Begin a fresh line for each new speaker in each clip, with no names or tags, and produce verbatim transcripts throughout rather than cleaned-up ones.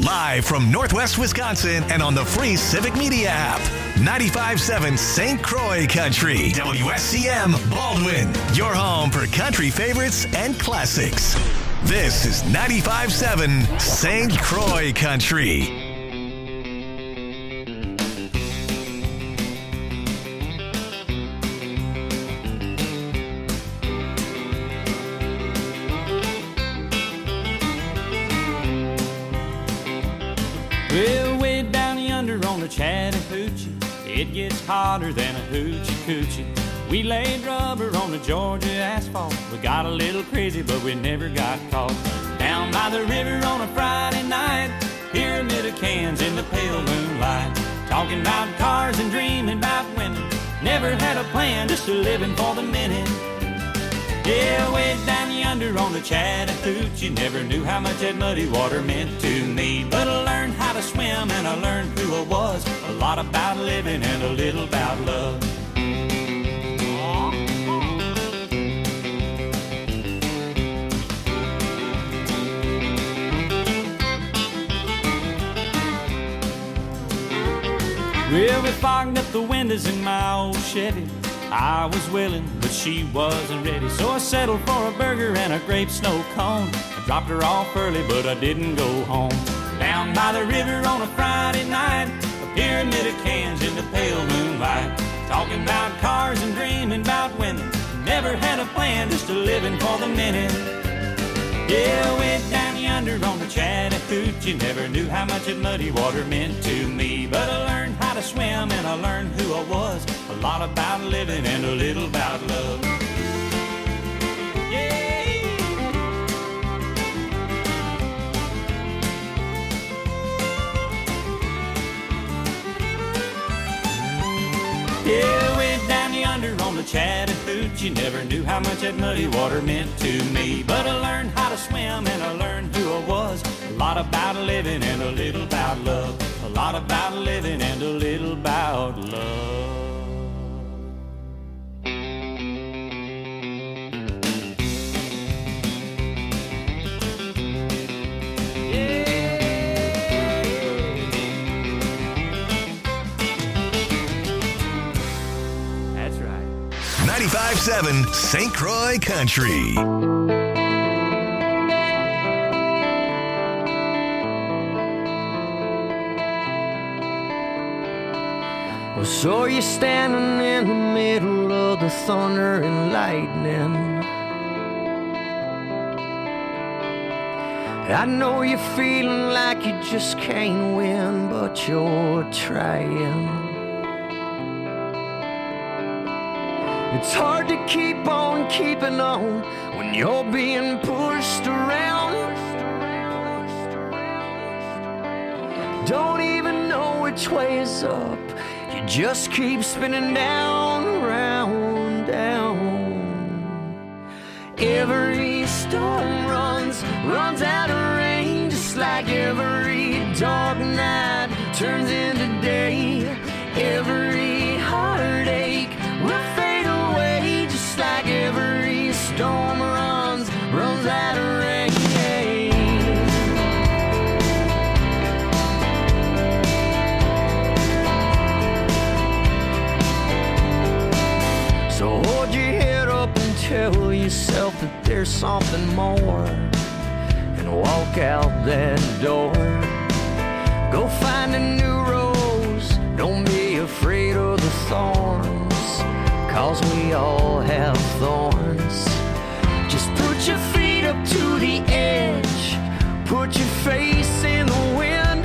Live from Northwest Wisconsin and on the free Civic Media app. ninety-five point seven Saint Croix Country. W S C M Baldwin. Your home for country favorites and classics. This is ninety-five point seven Saint Croix Country.
Well, way down yonder on the Chattahoochee, it gets hotter than a hoochie coochie. We laid rubber on the Georgia asphalt. We got a little crazy, but we never got caught. Down by the river on a Friday night, pyramid of cans in the pale moonlight. Talking about cars and dreaming about women. Never had a plan, just a living for the minute. Yeah, way down yonder on the Chattahoochee, never knew how much that muddy water meant to me. But I learned how to swim and I learned who I was. A lot about living and a little about love. Well, we fogged up the windows in my old Chevy. I was willing, but she wasn't ready. So I settled for a burger and a grape snow cone. I dropped her off early, but I didn't go home. Down by the river on a Friday night, a pyramid of cans in the pale moonlight. Talking about cars and dreaming about women. Never had a plan, just a living for the minute. Yeah, way down yonder on the Chattahoochee, never knew how much that muddy water meant to me. But I learned how to swim and I learned who I was. A lot about living and a little about love. Yeah. Yeah, way down yonder on the Chattahoochee, never knew how much that muddy water meant to me. But I learned how to swim and I learned who I was. A lot about living and a little about love. A lot about living and a little about love.
ninety-five point seven Saint Croix Country.
Well, so you're standing in the middle of the thunder and lightning. I know you're feeling like you just can't win, but you're trying. It's hard to keep on keeping on when you're being pushed around. Don't even know which way is up. You just keep spinning down, round, down. Every storm runs, runs out of rain, just like every dark night turns into day. Every heartache will fade away, just like every storm runs, runs out of rain. So hold your head up and tell yourself that there's something more, and walk out that door. Go find a new rose, don't be afraid of the thorns, 'cause we all have thorns. Just put your feet up to the edge, put your face in the wind,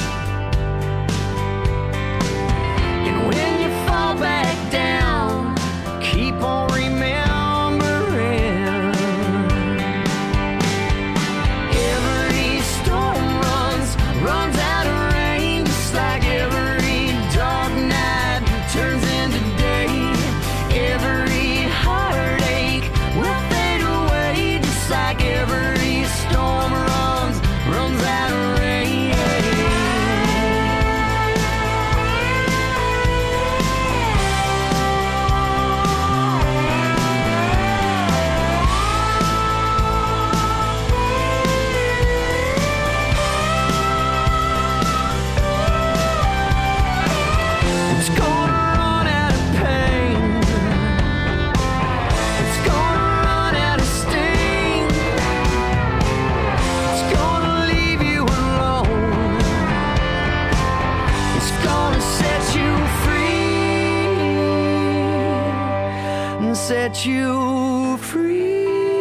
and when you fall back down, keep on remembering. Every storm runs, runs out of rain, just like every dark night turns into day. Every heartache will fade away, just like every storm runs, runs out of and set you free.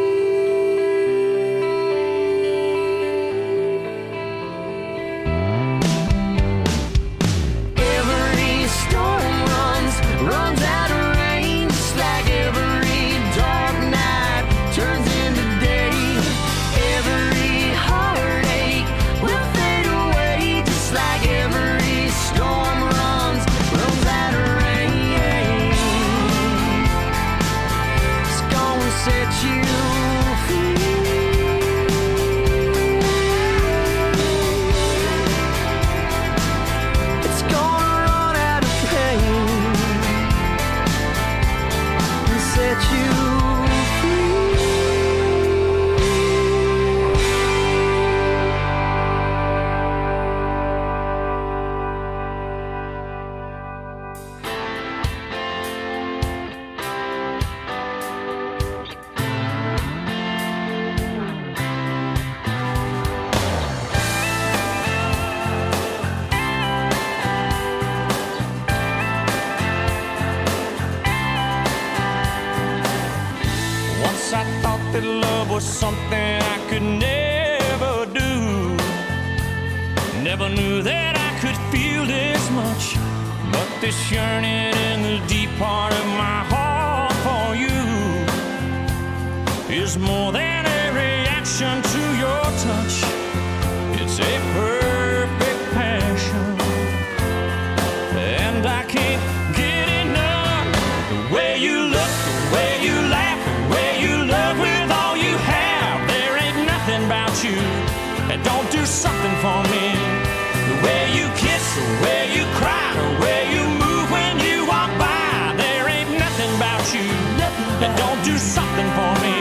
Every storm runs, runs out of rain, just like every dark night turns into day. Every heartache will fade away, just like every storm runs, runs out of rain. It's gonna set you free. It's gonna run out of pain and set you free.
Once I thought that love was something I could never do. Never knew that I could feel this much. But this yearning in the deep part of my heart for you is more than a reaction to your touch. It's a perfect passion, and I can't get enough. The way you look, the way you laugh, the way you love with all you have. There ain't nothing about you that don't do something for me. The way you kiss, the way you cry, the way you move when you walk by. There ain't nothing about you that don't do something for me.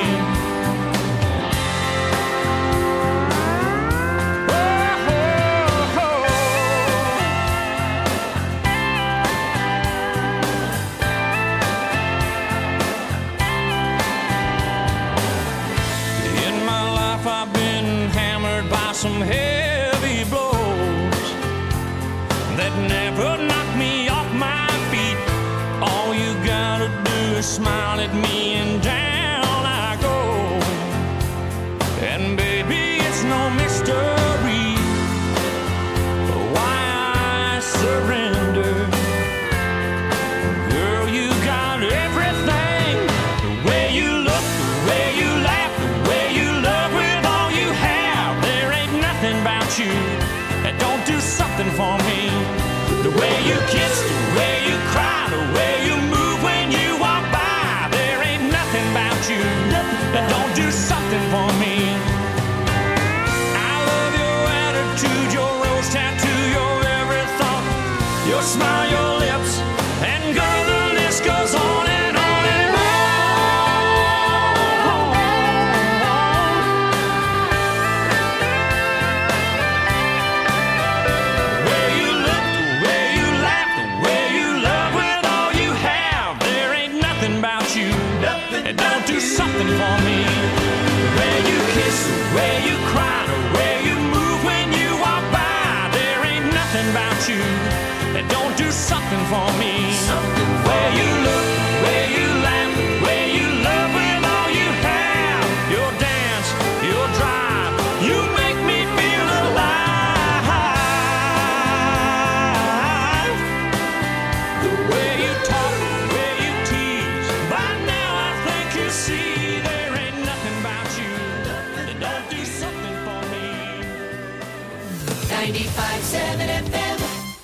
In my life I've been hammered by some heavy blows that never knocked me off my feet. All you gotta do is smile at me and down I go. And baby, it's no mystery why I surrender. Girl, you got everything. The way you look, the way you laugh, the way you love with all you have. There ain't nothing about you that don't do something for me. The way you kiss, the way you cry, the way you move when you walk by. There ain't nothing about you that don't do something for me. I love your attitude, your rose tattoo, your every thought, your smile, your lips, and girl, the list goes on and on and on. The way you look, the way you laugh, the way you love with all you have. There ain't nothing about you that don't do something for me. The way you kiss, the way you cry, the way you move when you walk by. There ain't nothing about you that don't do something for me. The way you look, the way you laugh, the way you love with all you have. Your dance, your drive, you make me feel alive. The way you talk, the way you tease. By now I think you see there ain't nothing about you that don't do something for me.
ninety-five point seven F M.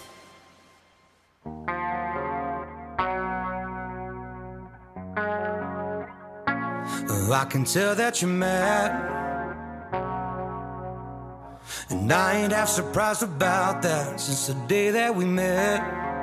I can tell that you're mad, and I ain't half surprised about that. Since the day that we met,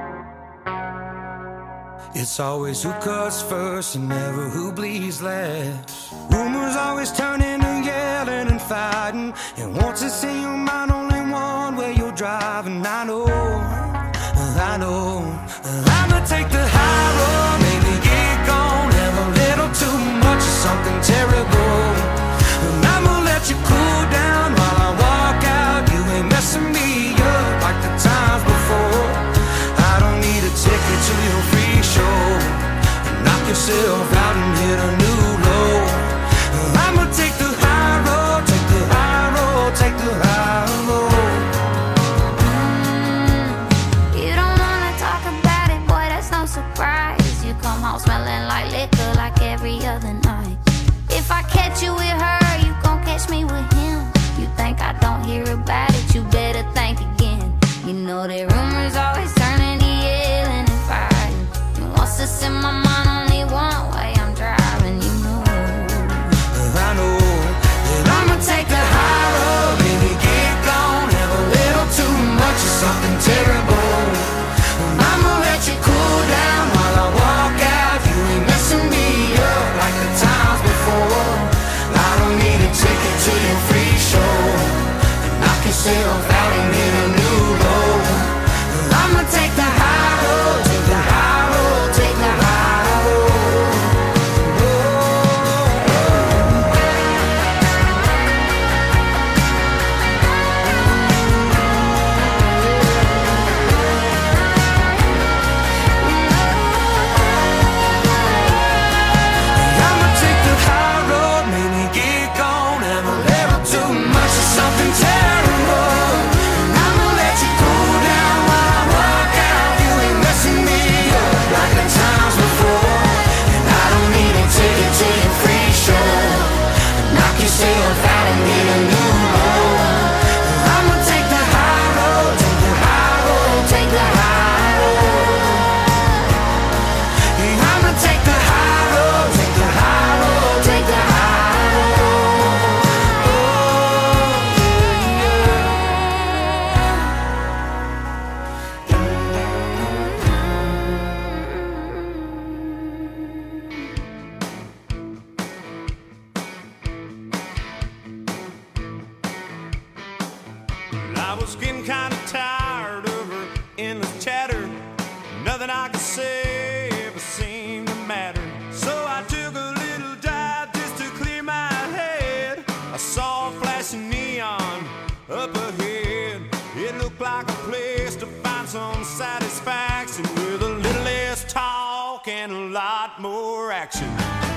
it's always who cuts first and never who bleeds last. Rumors always turn into yelling and fighting, and once it's in your mind, only one way you're driving. I know, I know, I'ma take the high road, maybe get gone, have a little too much of something terrible, and I'ma let you cool down while I walk out. You ain't messing me up like the times before. I don't need a ticket to your free show, knock your yourself out and hit a new low. I'ma take the high road, take the high road, take the high road.
Mm, you don't wanna talk about it, boy, that's no surprise. You come home smelling like liquor like every other night. If I catch you with her, you gon' catch me with him. You think I don't hear about it, you better think again. You know that rumors always turning to yelling and fighting. He wants to send my mind only one way, I'm driving, you know.
I know that I'ma take the high road, baby, get gone. Have a little too much of something terrible. I'ma let you cool down while I walk out. You ain't messing me up like the times before. I don't need a ticket to your free show. Knock yourself out and hit a new low. I'ma take the high road, take the high road, take the high road. I'ma take the high road, maybe get gone. Have a little too much of something terrible. And I'ma let you cool down while I walk out. You ain't messing me up like the times before. And I don't need a ticket to your free show. Knock yourself out and get a new low. I'ma take the high road, take the high road, take the high road. Yeah, I'ma take the high road, take the high road, take the high road. Oh,
I was getting kind of tired of her endless chatter. Nothing I could say ever seemed to matter. So I took a little dive just to clear my head. I saw a flashing neon up ahead. It looked like a place to find some satisfaction with a little less talk and a lot more action.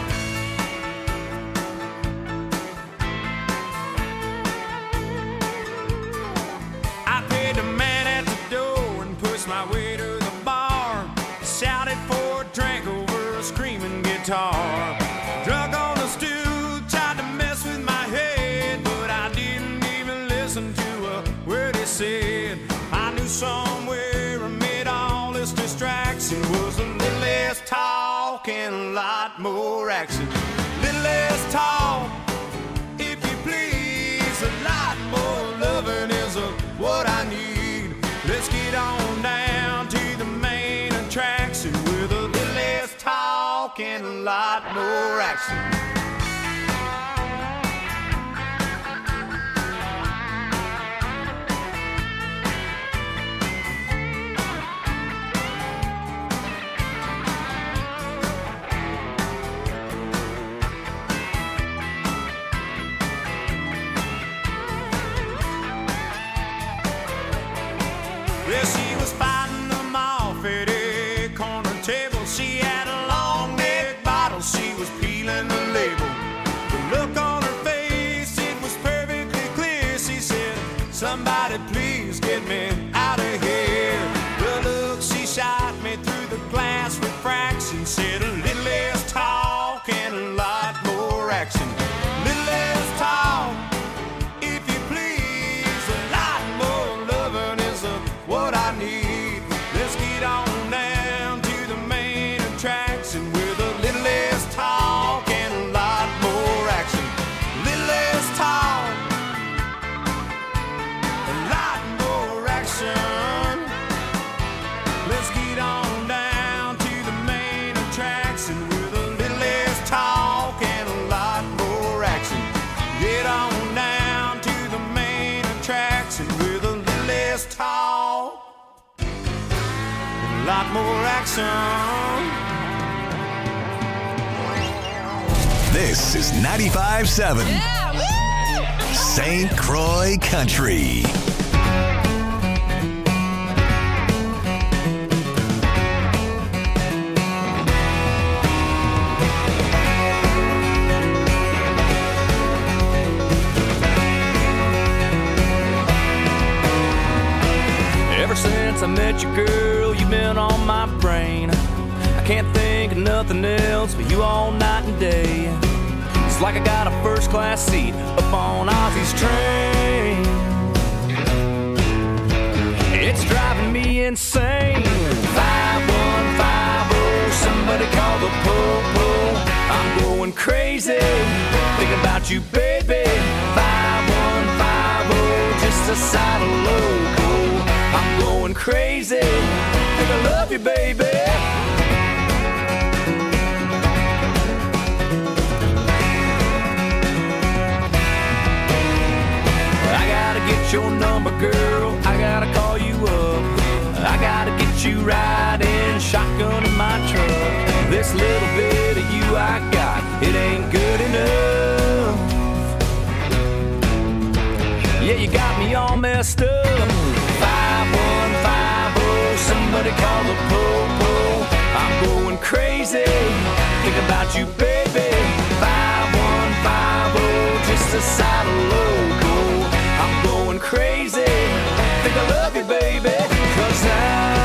I paid the man at the door and pushed my way to the bar. Shouted for a drink over a screaming guitar. Drunk on the stool, tried to mess with my head, but I didn't even listen to a word he said. I knew somewhere amid all this distraction was a little less talk and a lot more action. Little less talk, if you please, a lot more loving is a what I need. Let's get on down to the main attraction with a little less talk and a lot more action. Well, she was fighting them off at a corner table. She had a long neck bottle, she was peeling the label. The look on her face, it was perfectly clear. She said, somebody please get me out of here. The look she shot me through the glass refraction said a little less talk and a lot more action. Little less talk, if you please, a lot more loving is a what I need. Let's get on down to the main attraction with a little less talk and a lot more action. Little less talk, a lot more action. Let's get on down to the main attraction with a little less talk and a lot more action. Get on down to the main attraction with a little less talk, a lot more action.
This is ninety-five seven Saint Croix Country.
can't think of nothing else but you all night and day. It's like I got a first class seat up on Ozzy's train. It's driving me insane. five one five oh, somebody call the po-po. I'm going crazy, thinking about you, baby. five one five oh, just a side of loco. I'm going crazy, think I love you, baby. I gotta get your number, girl, I gotta call you up. I gotta get you riding shotgun in my truck. This little bit of you I got, it ain't good enough. Yeah, you got me all messed up. five one five oh, somebody call the po-po. I'm going crazy, think about you, baby. five one five oh, just a side of loco. I'm going crazy, think I love you, baby. Cause I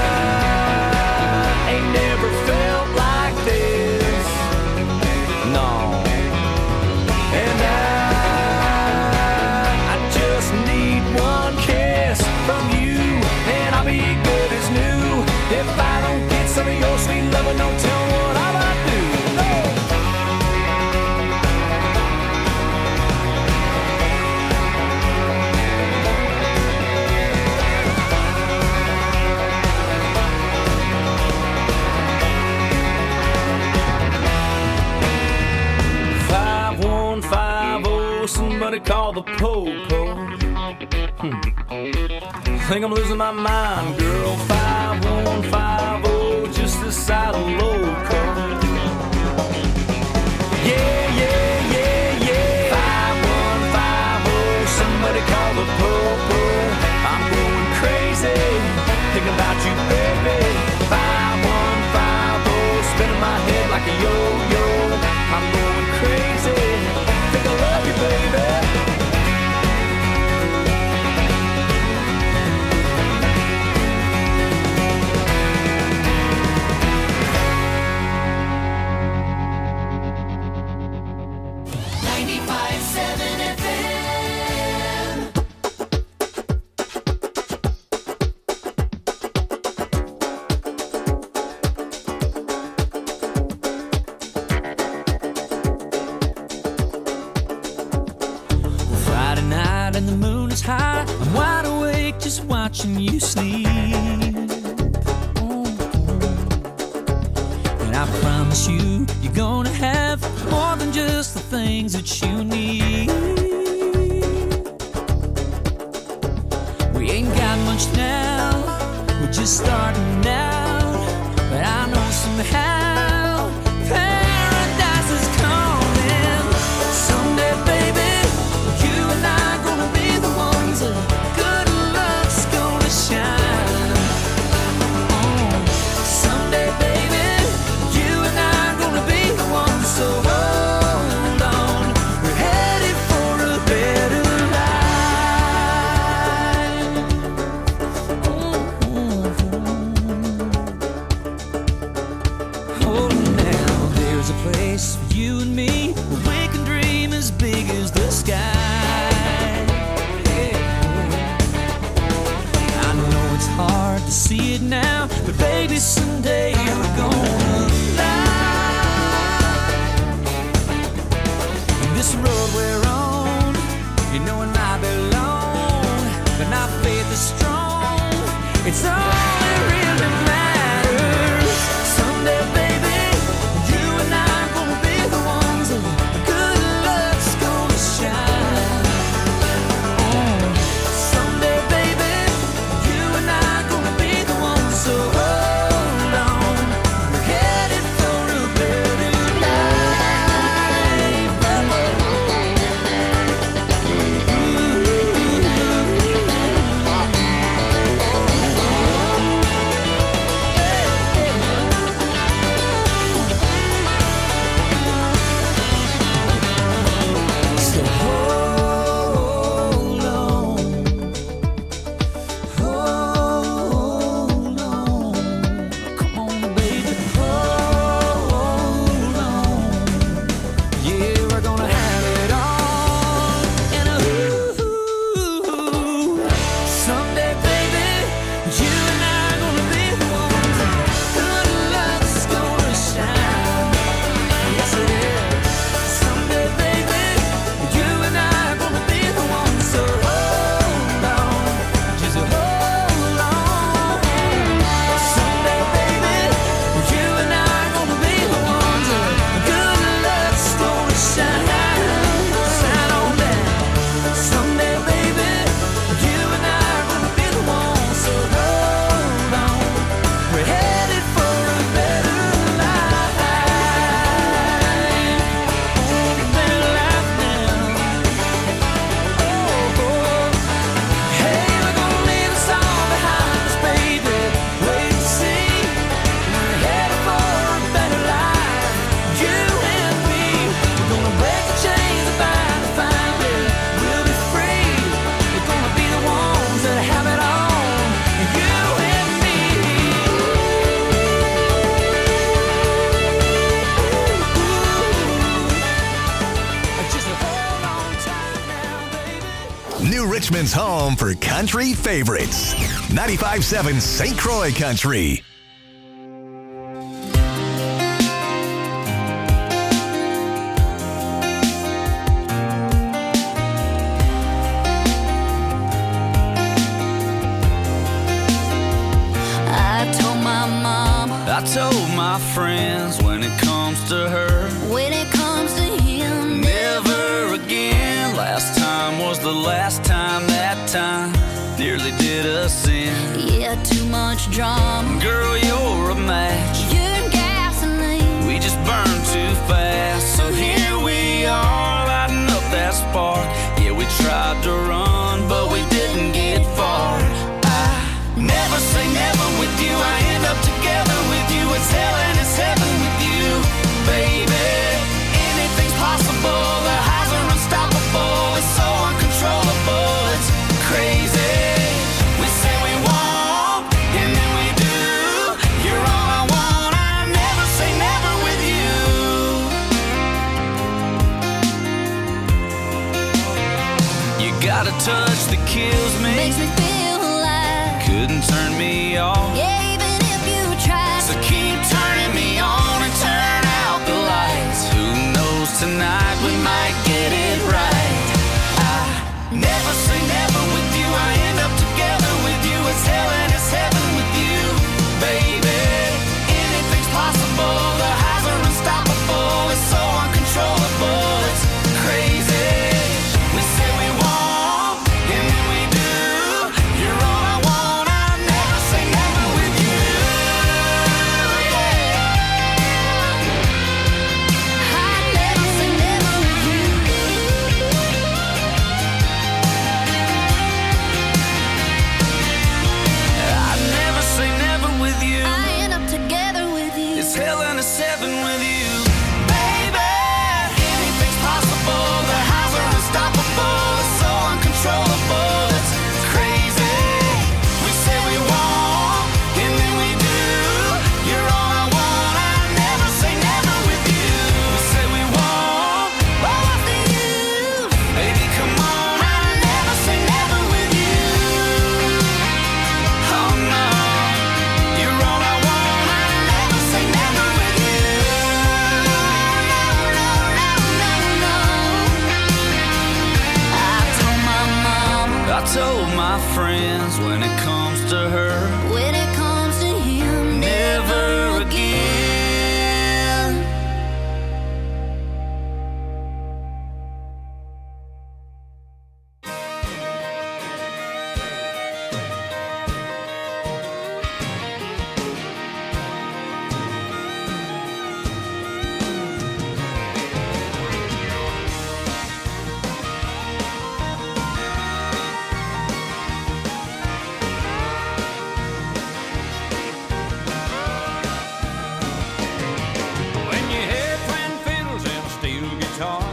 ain't never felt like this, no. And I, I just need one kiss from you, and I'll be good as new. If I don't get some of your sweet loving, don't tell me what I might do. Oh. Somebody call the po-po. Hmm. Think I'm losing my mind, girl. five one five oh, just the side of loco. Yeah, yeah, yeah, yeah. five one five oh, somebody call the po-po. I'm going crazy, thinking about you, baby. five one five oh, spinning my head like a yo-yo. I'm going crazy, think I love you, baby.
ninety-five seven F M.
Friday night and the moon is high. I'm wide awake just watching you sleep. And I promise you, you're gonna have more than just the things that you need. We ain't got much now, we're just starting out. But I know somehow paradise is coming someday, baby. You and I gonna be the ones that good luck's gonna shine. Oh, someday, baby, you and I gonna be the ones. So hold on, we're headed for a better life. Oh, now there's a place for you and me where we can dream as big as the sky. I know it's hard to see it now, but baby, someday we're gonna fly. And this road we're on, you know it might be long, but our faith is strong. It's all that really matters. Someday, baby, you and I gonna be the ones that good luck's gonna shine. Oh, someday, baby, you and I gonna be the ones. So hold on, we're
Richmond's home for country favorites. ninety-five point seven Saint Croix Country.
I told my friends when it comes to her,
when it comes to him,
never again. Last time was the last time, that time nearly did us in.
Yeah, too much drama.
Girl, you're a match.
You're gasoline.
We just burn too fast. So here we are, lighting up that spark. Yeah, we tried to run, but we didn't get far. I never say never with you. I end up together with you. It's hell and it's heaven with you, baby. Anything's possible. The highs are unstoppable. It's so uncontrollable. It's crazy. We say we won't, and then we do. You're all I want. I never say never with you. You got a touch that kills me.
Makes me feel alive.
Couldn't turn me off.
Yeah, even if you tried.
So keep turning me on and turn out the lights. Who knows, tonight we might get it right. I never say never with you. I end up together with you. It's hell and it's heaven with you, baby. Anything's possible. The highs are unstoppable. It's so uncontrollable. It's crazy. We say we won't, and then we do. You're all I want. I never say never with you.
I never say never with you.
I never say never with you.
I end up together with you.
It's hell and it's heaven with you, baby. Anything's possible. The highs are unstoppable. It's so uncontrollable. It's crazy. We say we won't, and then we do. You're all I want. I never say never with you. We say we won't.
Well, what's the use?
Baby, come on. I never say never with you. Oh no, you're all I want. I never say never with you.
No, no, no, no, no. I told my mama.
I told my friends when it comes to her,
When it comes to him,
never again.
When you hear twin fiddles and a steel guitar,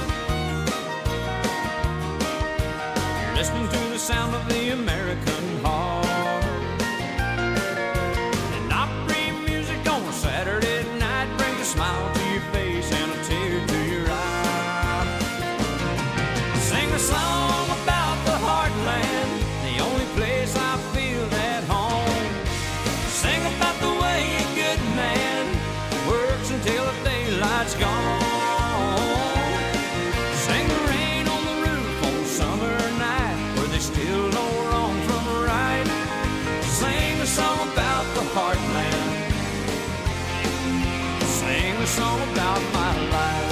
you're listening to the sound of the American heart. And Opry music on a Saturday night brings a smile to your face and a tear to your eye. Sing a song about the heartland, the only place I feel at home. Sing about the way a good man works until the daylight's gone. Sing the rain on the roof on a summer night where they still know wrong from right. Sing a song about the heartland. Sing a song about my life.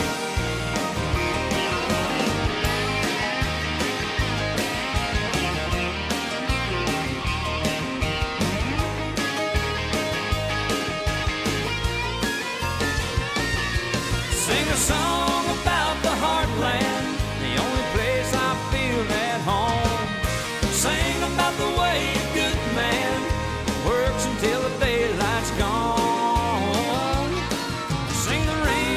Sing a song about the heartland, the only place I feel at home. Sing about the way a good man works until the daylight's gone. Sing the rain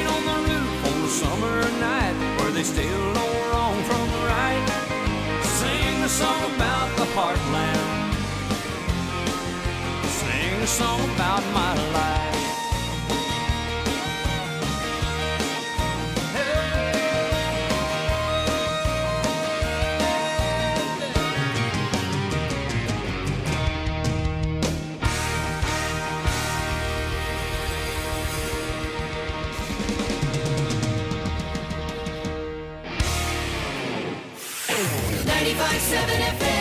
ninety-five seven F M.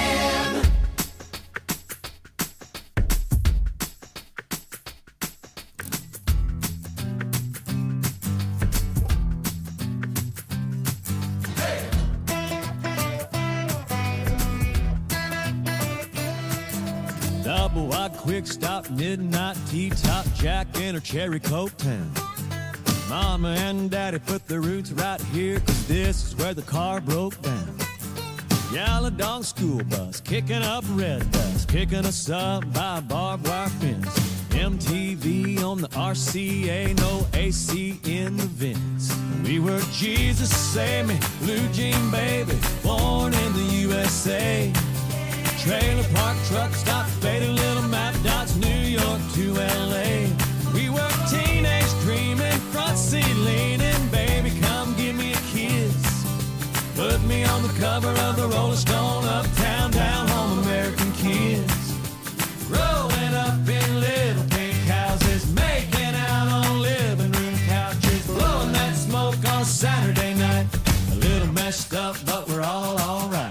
Double wide quick stop, midnight tea top, Jack in her cherry coke town. Mama and daddy put their roots right here, cause this is where the car broke down. Yaladong school bus, kicking up red dust, picking us up by a barbed wire fence. M T V on the R C A, no A C in the vents. We were Jesus Save Me, Blue Jean Baby, born in the U S A. Trailer park, truck stop, faded little map dots, New York to L A. We were teenage dreaming, front seat leaning, baby, come give me a kiss. Put me on the cover of the Rolling Stone, uptown, down home, American kids. Growing up in little pink houses, making out on living room couches, blowing that smoke on Saturday night. A little messed up, but we're all alright.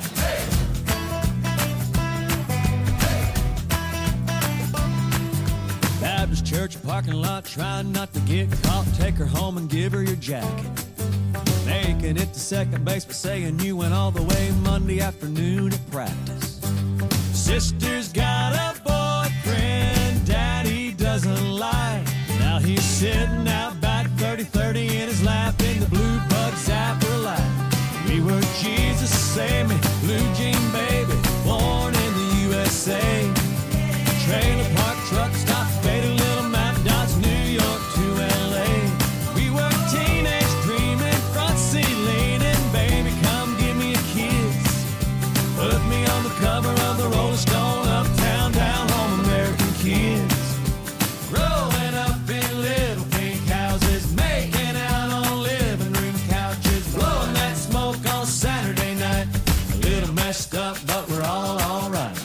Baptist church parking lot, trying not to get caught. Take her home and give her your jacket. Making it to second base, but saying you went all the way Monday afternoon at practice. Sister's got a boyfriend daddy doesn't like. Now he's sitting out back, thirty thirty in his lap, in the blue bug zapper light. We were Jesus Save Me, Blue Jean Baby, born in the U S A. Trailer park, truck stop, faded little map dots, New York to L A. We were teenage dreaming, front seat leaning, baby, come give me a kiss. Put me on the cover of the Rolling Stone, uptown, down home, American kids. Growing up in little pink houses, making out on living room couches, blowing that smoke on Saturday night. A little messed up, but we're all alright.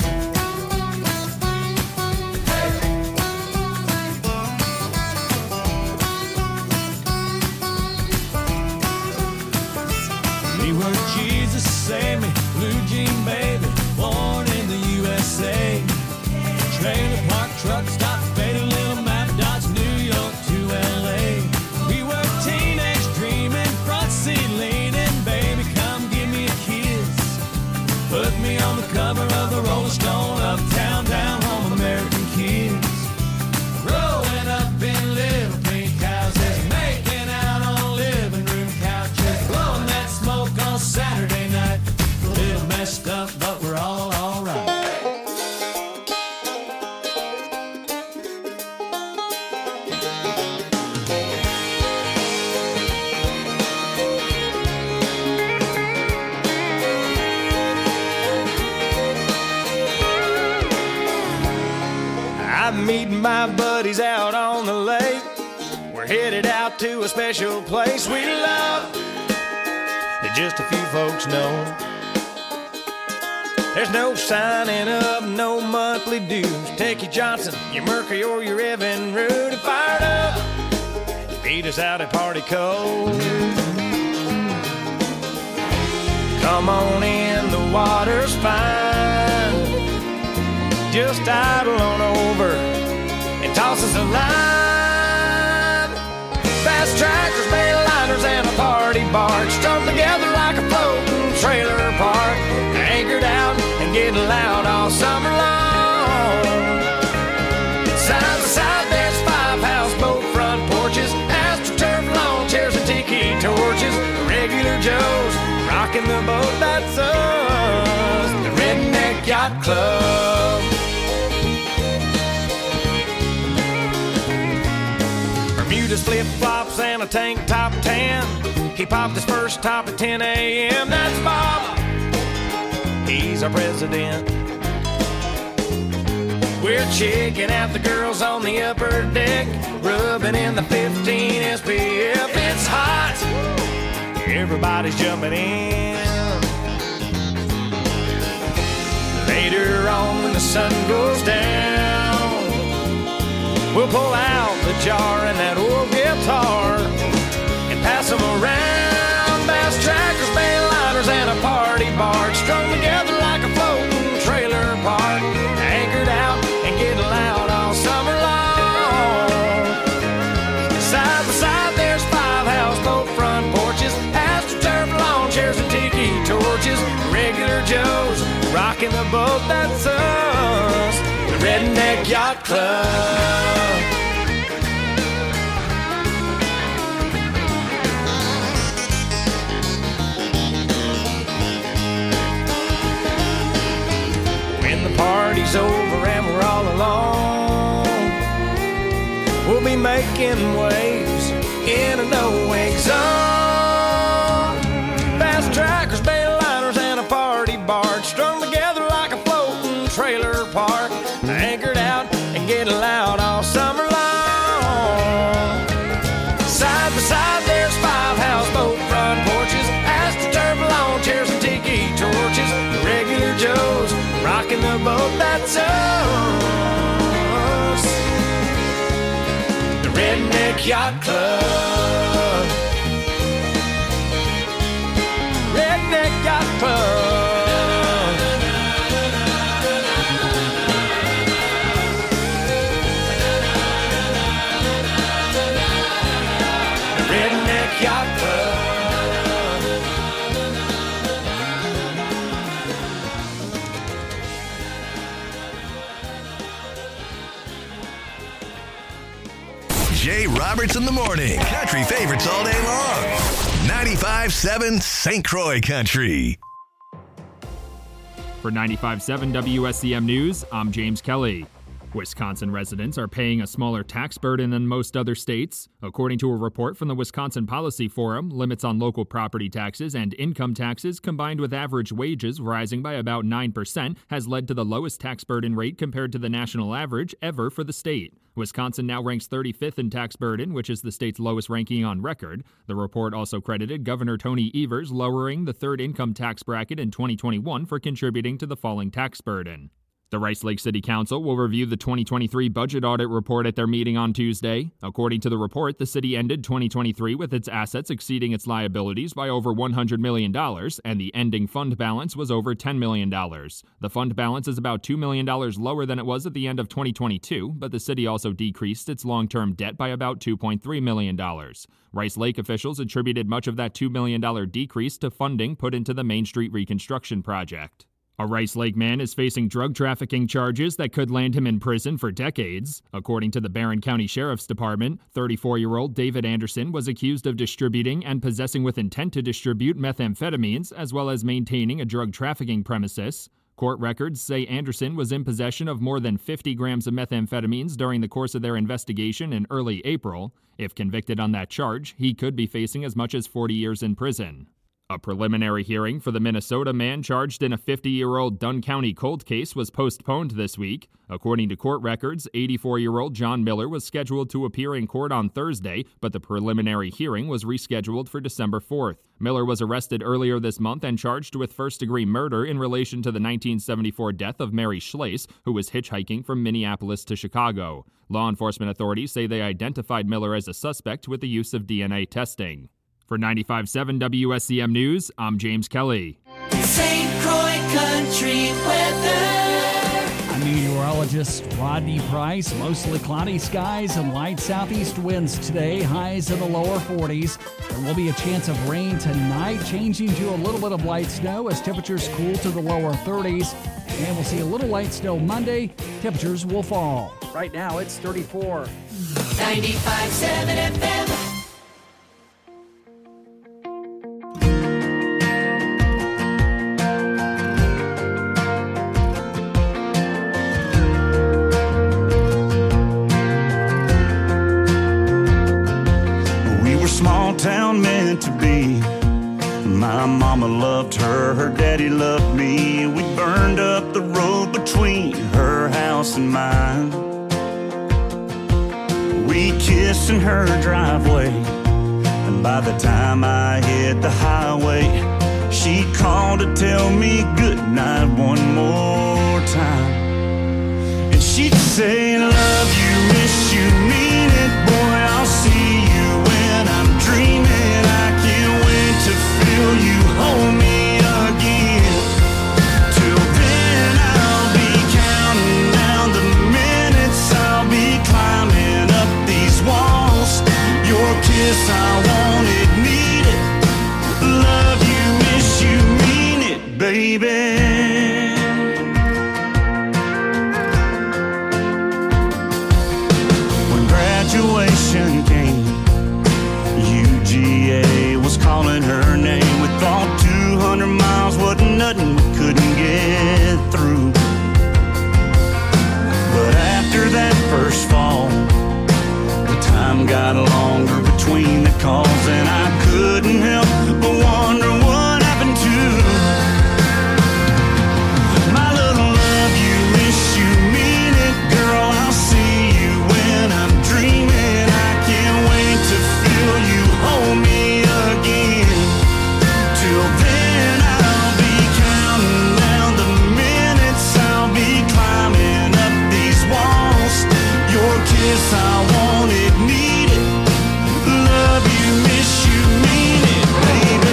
We were Jesus Save Me, Blue Jean Baby, born in the U S A. Trailer park, truck stop, faded little map dots, New York to L A. We were teenage dreaming, front seat leaning, baby, come give me a kiss. Put me on the cover of the Rolling Stone, uptown, down home, American kids. Growing up in little pink houses, making out on living room couches, blowing that smoke on Saturday night. A little messed up, but we're all alright. I'm meeting my buddies out on the lake. We're headed out to a special place we love that just a few folks know. There's no signing up, no monthly dues. Take your Johnson, your Mercury, or your Evan Root and fired up. Beat us out at Party Cove. Come on in, the water's fine. Just idle on over and toss us a line. Fast trackers, mainliners, and a party barge strung together like a floating trailer park. Anchored out and getting loud all summer long. Side to side, there's five houseboat front porches, astroturf lawn chairs and tiki torches. Regular Joes rocking the boat, that's us, the Redneck Yacht Club. Bermuda's flip-flops and a tank top tan. He popped his first top at ten a.m. That's Bob, he's our president. We're checking out the girls on the upper deck, rubbing in the fifteen S P F. It's hot, everybody's jumping in. Later on when the sun goes down, we'll pull out the jar and that old guitar and pass them around. Bass trackers, mainliners, and a party barge strung together
Side by side there's five houseboat front porches, astroturf lawn chairs and tiki torches. Regular Joes rocking the boat, that's us, the Redneck Yacht Club. When the party's over and we're all alone, we'll be making waves in a no-wake zone. Fast trackers, bail liners, and a party barge strung together like a floating trailer park, anchored out and getting loud all summer long. Side by side there's five houseboat front porches, astroturf lawn chairs and tiki torches. The regular Joes rocking the boat, that's us, the Redneck Yacht Club. Redneck Yacht Club. The Redneck Yacht Club.
Jay Roberts in the morning. Country favorites all day long. ninety-five seven Saint Croix Country.
For ninety-five seven W S C M News, I'm James Kelly. Wisconsin residents are paying a smaller tax burden than most other states. According to a report from the Wisconsin Policy Forum, limits on local property taxes and income taxes combined with average wages rising by about nine percent has led to the lowest tax burden rate compared to the national average ever for the state. Wisconsin now ranks thirty-fifth in tax burden, which is the state's lowest ranking on record. The report also credited Governor Tony Evers lowering the third income tax bracket in twenty twenty-one for contributing to the falling tax burden. The Rice Lake City Council will review the twenty twenty-three budget audit report at their meeting on Tuesday. According to the report, the city ended twenty twenty-three with its assets exceeding its liabilities by over one hundred million dollars, and the ending fund balance was over ten million dollars. The fund balance is about two million dollars lower than it was at the end of twenty twenty-two, but the city also decreased its long-term debt by about two point three million dollars. Rice Lake officials attributed much of that two million dollars decrease to funding put into the Main Street reconstruction project. A Rice Lake man is facing drug trafficking charges that could land him in prison for decades. According to the Barron County Sheriff's Department, thirty-four-year-old David Anderson was accused of distributing and possessing with intent to distribute methamphetamines, as well as maintaining a drug trafficking premises. Court records say Anderson was in possession of more than fifty grams of methamphetamines during the course of their investigation in early April. If convicted on that charge, he could be facing as much as forty years in prison. A preliminary hearing for the Minnesota man charged in a fifty-year-old Dunn County cold case was postponed this week. According to court records, eighty-four-year-old John Miller was scheduled to appear in court on Thursday, but the preliminary hearing was rescheduled for December fourth. Miller was arrested earlier this month and charged with first-degree murder in relation to the nineteen seventy-four death of Mary Schlace, who was hitchhiking from Minneapolis to Chicago. Law enforcement authorities say they identified Miller as a suspect with the use of D N A testing. For ninety-five seven W S C M News, I'm James Kelly.
Saint Croix Country weather.
I'm meteorologist Rodney Price. Mostly cloudy skies and light southeast winds today. Highs in the lower forties. There will be a chance of rain tonight, changing to a little bit of light snow as temperatures cool to the lower thirties. And we'll see a little light snow Monday. Temperatures will fall. Right now, it's thirty-four.
ninety-five seven F M.
Small town meant to be. My mama loved her, her daddy loved me. We burned up the road between her house and mine. We kissed in her driveway, and by the time I hit the highway, she called to tell me goodnight one more time. And she'd say, love you, miss you, mean it, boy, I'll see you when I'm dreaming. I can't wait to feel you hold me again. Till then I'll be counting down the minutes. I'll be climbing up these walls. kiss, I want it, need it. Love you, miss you, mean it, baby. When graduation came, U G A was calling her name. We thought two hundred miles wasn't nothing we couldn't get through. But after that first fall, the time got longer between the calls, and I couldn't help but wonder what happened to my little love you, miss you, mean it, girl. I'll see you when I'm dreaming. I can't wait to feel you hold me again. Till then I'll be counting down the minutes, I'll be climbing up these walls. Your kiss, I want it, need it. Love you, miss you, mean it, baby.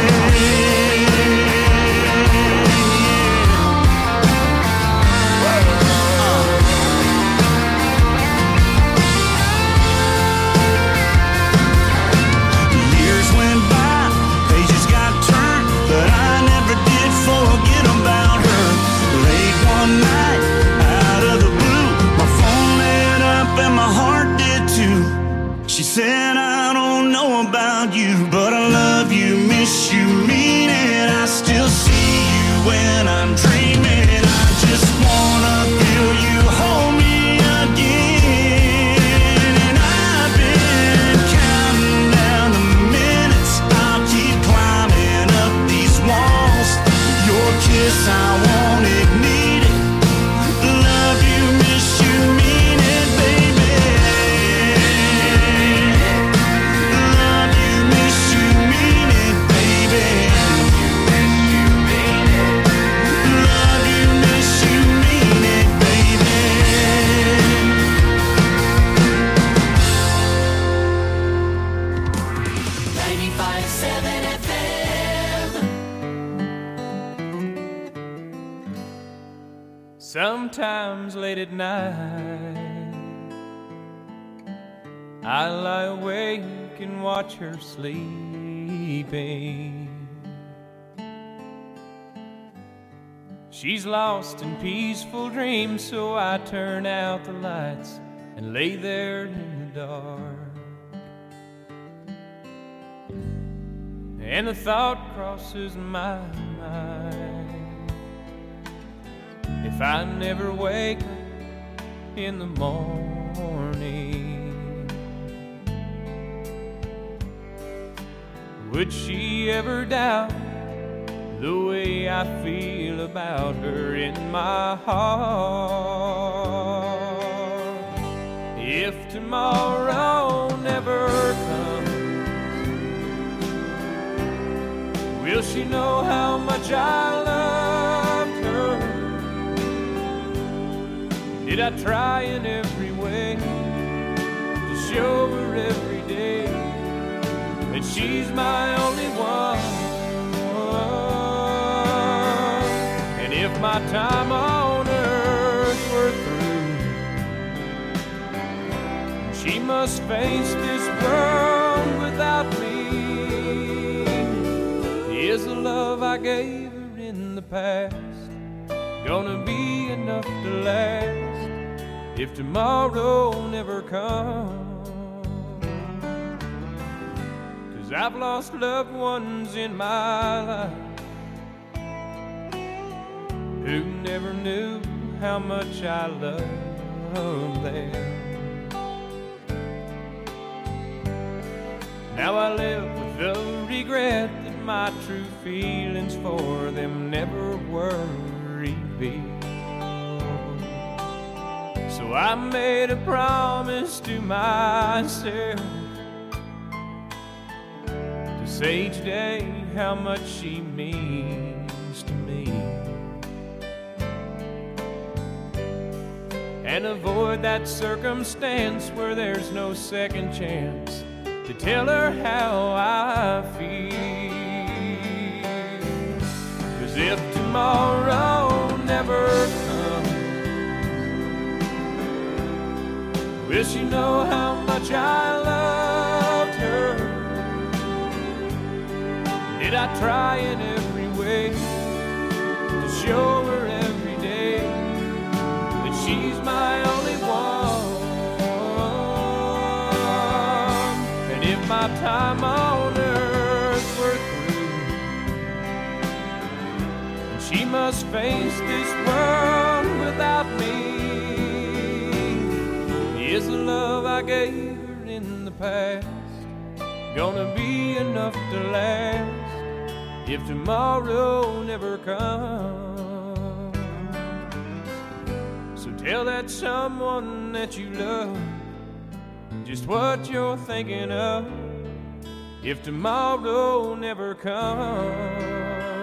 Years went by, pages got turned, but I never did forget about her. Late one night, out of the blue, my phone lit up and my heart did too. She said, I don't know about you, but I love you, miss you, mean it. I still see you when I'm dreaming. I just wanna feel you hold me again. And I've been counting down the minutes, I'll keep climbing up these walls. Your kiss, I want it, need it. Love you, miss you, mean it, baby. Love you, miss you, mean it, baby. Love you, miss you, mean it, baby.
ninety-five point seven F M.
Sometimes late at night, I lie awake and watch her sleeping. She's lost in peaceful dreams, so I turn out the lights and lay there in the dark. And the thought crosses my mind, if I never wake up in the morning, would she ever doubt the way I feel about her in my heart? If tomorrow never comes, will she know how much I loved her? Did I try in every way to show her every day that she's my only one? And if my time on earth were through, she must face this world without me, is the love I gave her in the past gonna be enough to last if tomorrow never comes? 'Cause I've lost loved ones in my life who never knew how much I loved them. Now I live with the regret that my true feelings for them never were revealed. So I made a promise to myself to say each day how much she means to me, and avoid that circumstance where there's no second chance to tell her how I feel. 'Cause if tomorrow never comes, will she know how much I loved her? Did I try in every way to show her every day that she's my only one? And if my time on earth were through, she must face this world without me. Is the love I gave her in the past gonna be enough to last if tomorrow never comes? So tell that someone that you love just what you're thinking of if tomorrow never comes.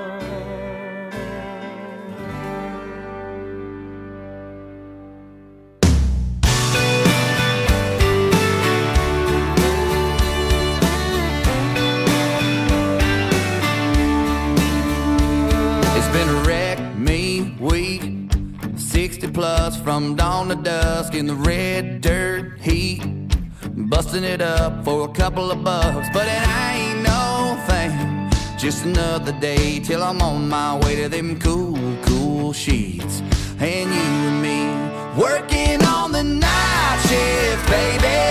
sixty plus from dawn to dusk in the red dirt heat, busting it up for a couple of bucks. But it ain't no thing, just another day till I'm on my way to them cool, cool sheets. And you and me working on the night shift, baby,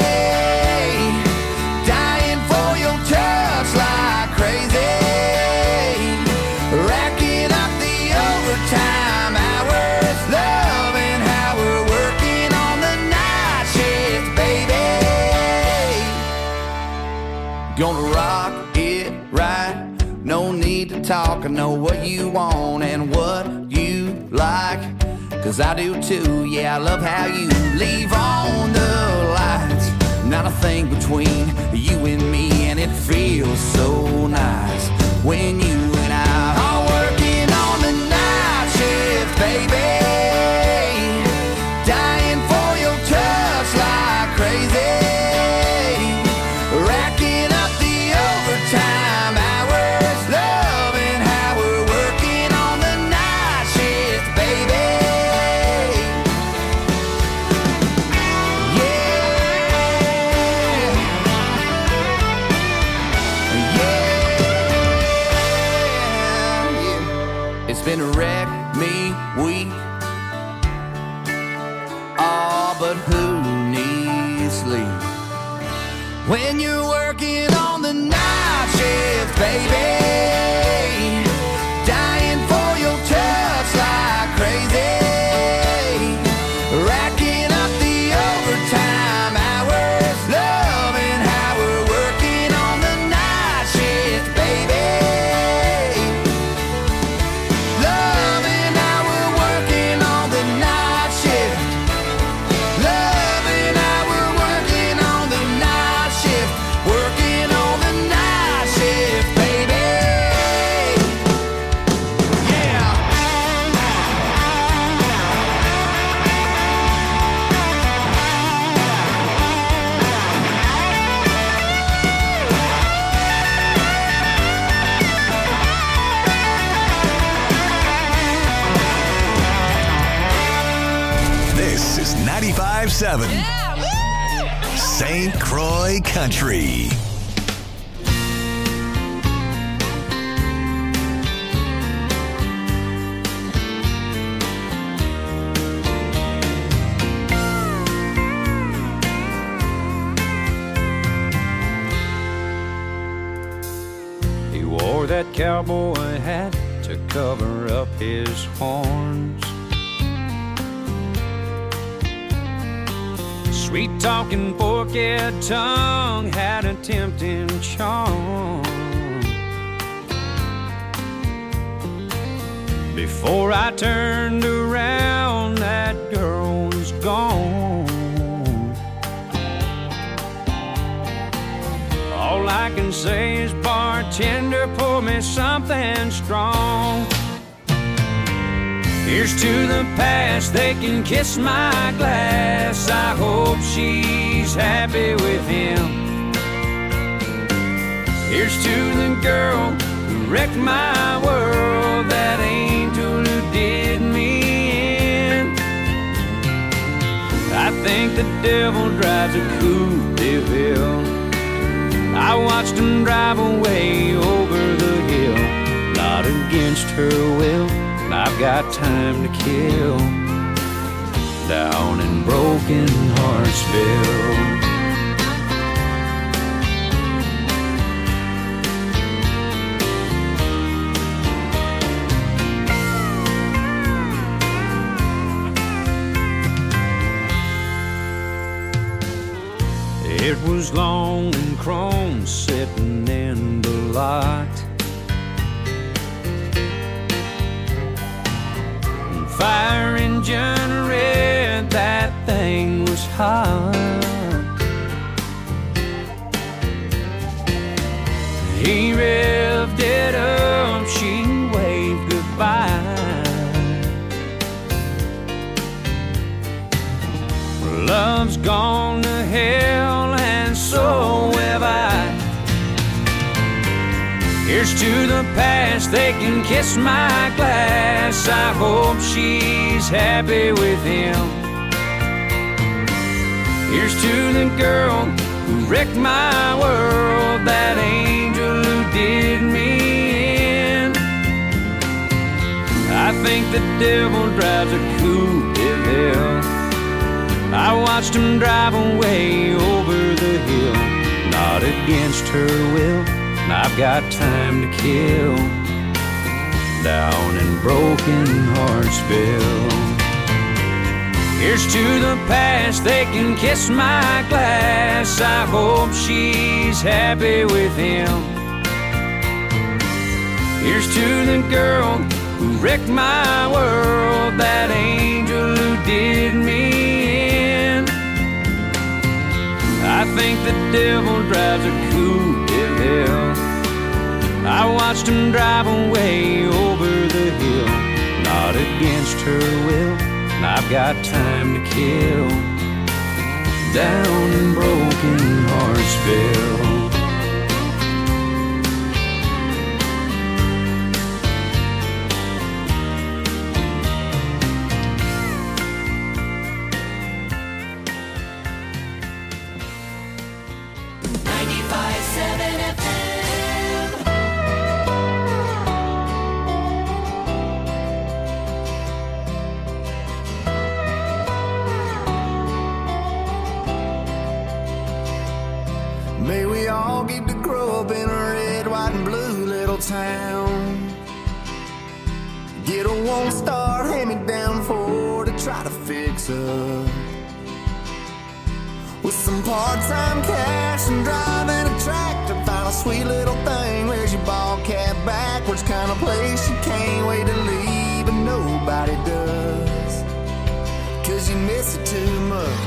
dying for your touch like crazy, racking up the overtime hours, loving how we're working on the night shift, baby. Gonna rock it right, no need to talk. I know what you want and what you like, 'cause I do too. Yeah, I love how you leave on the lights. Not a thing between you and me, and it feels so nice when you and I are working on the night shift, baby, dying for your touch like crazy, racking up the overtime hours, loving how we're working on the night shift, baby. It's been a wreck me week. Oh, but who needs sleep when you're working on the night shift, baby, dying for your touch like crazy, racking up the overtime hours, loving how we're working on the night shift, baby. Loving how we're working on the night shift. Loving how we're working on the night shift. Working on the night shift, baby. Yeah.
This is ninety-five seven Saint Croix Country.
He wore that cowboy hat to cover up his horns. Sweet talking forked tongue had a tempting charm. Before I turned around, that girl was gone. All I can say is, bartender, pour me something strong. Here's to the past, they can kiss my glass. I hope she's happy with him. Here's to the girl who wrecked my world, that angel who did me in. I think the devil drives a Coupe de Ville. I watched him drive away over the hill.
against her will, and I've got time to kill down in Broken Heartsville. It was long and chrome sitting in the lot, and fire engine red, that thing was hot. He revved it up, she waved goodbye. Love's gone to hell, and so have I. Here's to the past, they can kiss my glass. I hope she's happy with him. Here's to the girl who wrecked my world, that angel who did me in. I think the devil drives a coupe de ville. I watched him drive away over the hill, not against her will, and I've got time to kill down in Broken Heartsville. Here's to the past, they can kiss my glass. I hope she's happy with him. Here's to the girl who wrecked my world, that angel who did me in. I think the devil drives a coupe de ville. I watched him drive away over the hill, not against her will, and I've got time to kill down in Broken Heartsville.
May we all get to grow up in a red, white, and blue little town. Get a one-star hand-me-down Ford to try to fix up, with some part-time cash and driving a tractor. Find a sweet little thing, wears your ball cap backwards, kind of place you can't wait to leave, but nobody does, 'cause you miss it too much.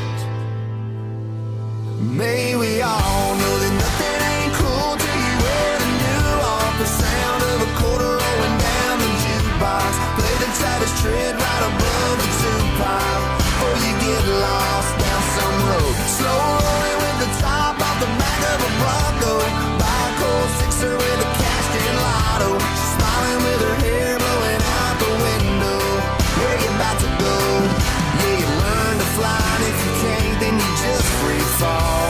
May we all know that nothing ain't cool till you wear the new off. The sound of a quarter rolling down the jukebox. Play the Travis Tritt right above the two-pipe, or you get lost down some road. Slow rolling with the top off the back of a Bronco. Buy a cold sixer with a cashed-in lotto. She's smiling with her hair blowing out the window. Where you about to go? Yeah, you learn to fly, and if you can't, then you just free fall.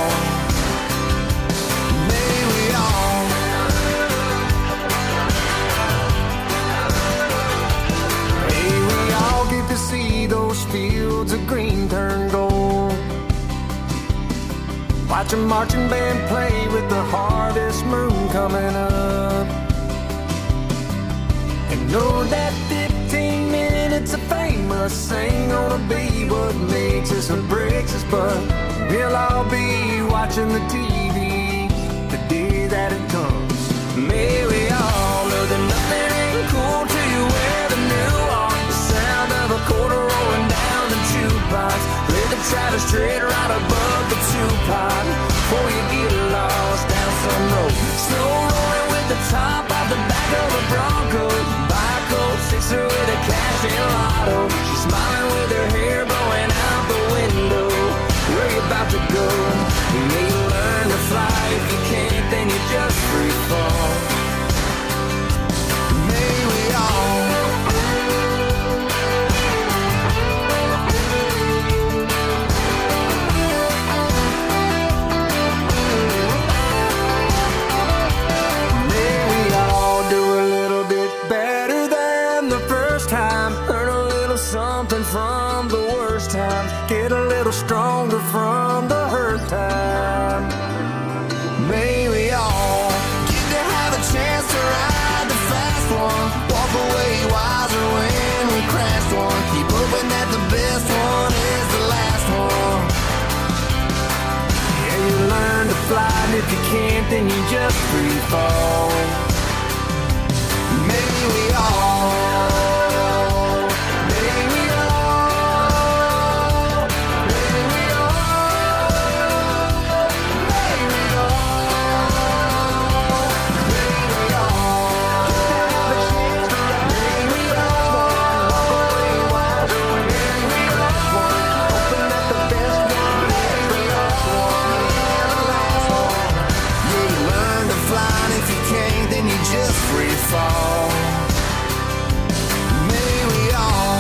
May we all May we all get to see those fields of green turn gold. Watch a marching band play with the harvest moon coming up, and know that fifteen minutes of fame must ain't gonna be what makes us or breaks us, but we'll all be watching the T V the day that it comes. May we all know that nothing ain't cool till you wear the new on. The sound of a quarter rolling down the jukebox. Play the Travis Tritt right above the two-pipe, before you get lost down some road. Slow rolling with the top off the back of a Bronco. Buy a cold sixer with a cash-in lotto. She's smiling with her hair blowing out the window. Where you about to go? You may learn to fly. If you can't, then you just free fall. May we all May we all do a little bit better
if you can't, then you just free fall. Maybe we all, maybe we all, maybe we all, maybe we all, maybe we all, maybe we all, maybe we all, hoping that the best one is the last one, the last one. Yeah, you learn to fly, and if you can't, then you just free fall. Maybe we all.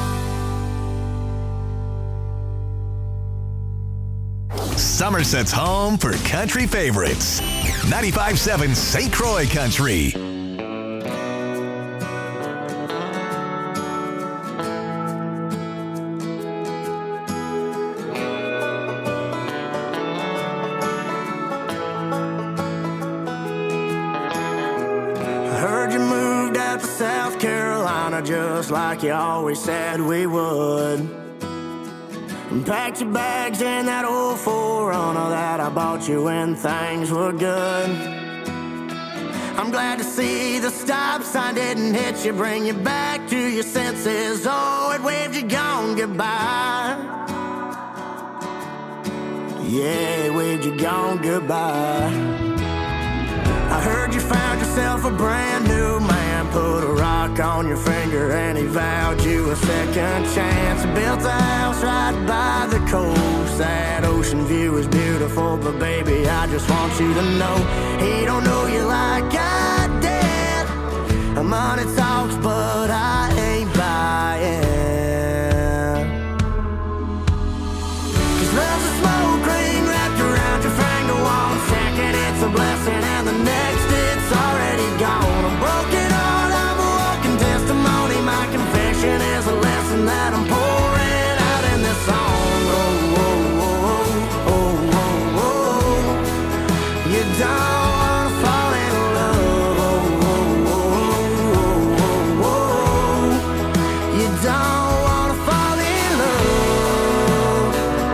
Somerset's home for country favorites. ninety-five point seven Saint Croix Country.
I heard you moved out to South Carolina just like you always said we would. And packed your bags in that old four runner that I bought you when things were good. I'm glad to see the stop sign didn't hit you, bring you back to your senses. Oh, it waved you gone goodbye. Yeah, it waved you gone goodbye. I heard you found yourself a brand new man, put a rock on your finger and he vowed you a second chance. Built a house right by the coast. That ocean view is beautiful, but baby, I just want you to know he don't know you like I did. Money talks, but I ain't buying. 'Cause love's a smoke ring wrapped around your finger. One second it's a blessing and the next it's already gone. A broken heart, I'm a walking testimony. My confession is a lesson that I'm pouring out in this song. Oh, oh, oh, oh, oh, oh. You don't wanna fall in love. Oh, oh, oh, oh, oh, oh. You don't wanna fall in love.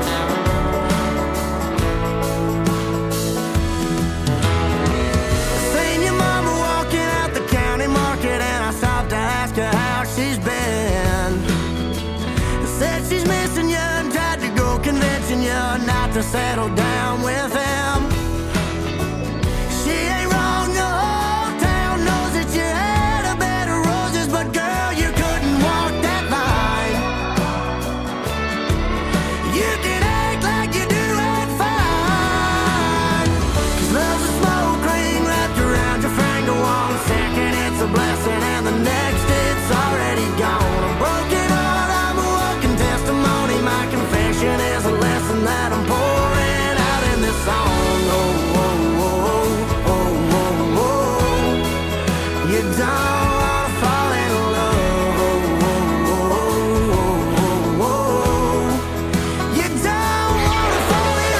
Seen your mama walking out the county market and I stopped to ask her how she's been. Said she's missing you and tried to go convincing you not to settle down with him. She ain't wrong, the whole town knows that you had a bed of roses, but girl, you couldn't walk that line. You can act like you do it fine. 'Cause love's a smoke ring wrapped around your finger. One second it's a blessing and the next it's already gone. A broken heart, I'm a walking testimony. My confession is a lesson that I'm pouring out in this song. Oh, oh, oh, oh, oh, oh. You don't wanna fall in love. Oh, oh, oh, oh, oh, oh. You don't wanna fall in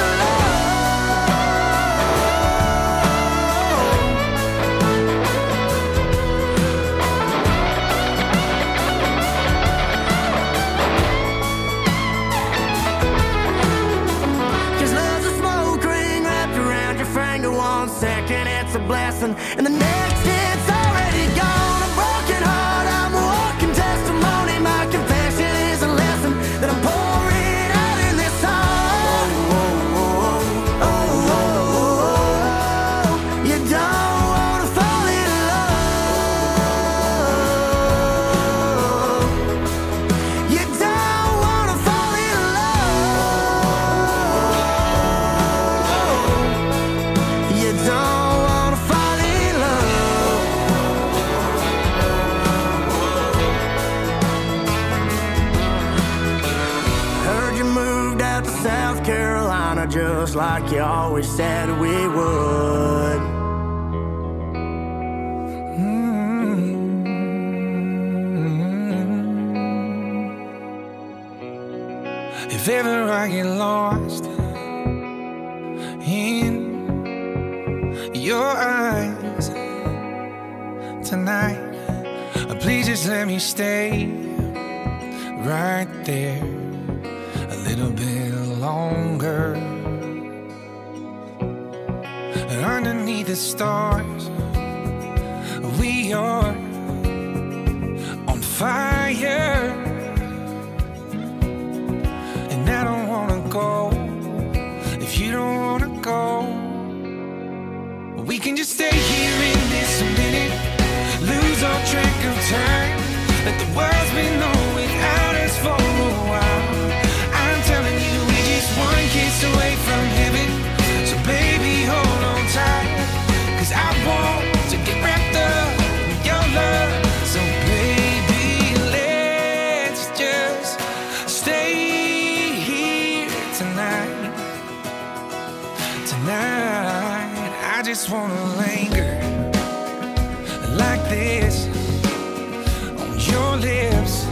Cause love's a smoke ring wrapped around your finger. One second it's a blessing and the next it's already gone. A broken heart, I'm a walking testimony. My confession is a lesson that I'm pouring out in this song. Oh, oh, oh, oh, oh, oh. You don't wanna fall in love. You don't wanna fall in love. You don't wanna fall in love. Heard you moved out to South Carolina just like you always said we would.
If ever I get lost in your eyes tonight, please just let me stay right there a little bit longer. underneath the stars. We are on fire, and I don't wanna go if you don't wanna go. We can just stay here in this minute, lose all track of time. Let the world's been on without us for a while. I'm telling you, we're just one kiss away from heaven. So baby, hold on tight, 'cause I want to get wrapped up in your love. So baby, let's just stay here tonight. Tonight, I just wanna linger like this on your lips.